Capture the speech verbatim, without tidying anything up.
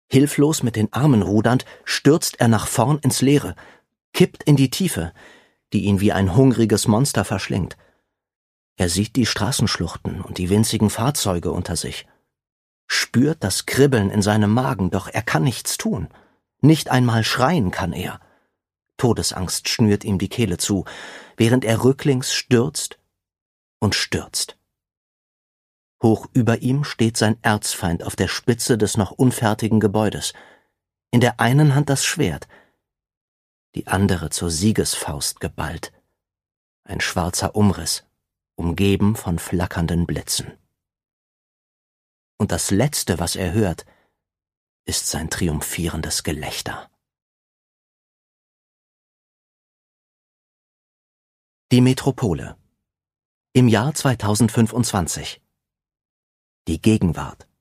Hilflos mit den Armen rudernd, stürzt er nach vorn ins Leere, kippt in die Tiefe, die ihn wie ein hungriges Monster verschlingt. Er sieht die Straßenschluchten und die winzigen Fahrzeuge unter sich, spürt das Kribbeln in seinem Magen, doch er kann nichts tun. Nicht einmal schreien kann er. Todesangst schnürt ihm die Kehle zu, während er rücklings stürzt und stürzt. Hoch über ihm steht sein Erzfeind auf der Spitze des noch unfertigen Gebäudes. In der einen Hand das Schwert, die andere zur Siegesfaust geballt. Ein schwarzer Umriss, umgeben von flackernden Blitzen. Und das Letzte, was er hört, ist sein triumphierendes Gelächter. Die Metropole. Im Jahr zweitausendfünfundzwanzig. Die Gegenwart.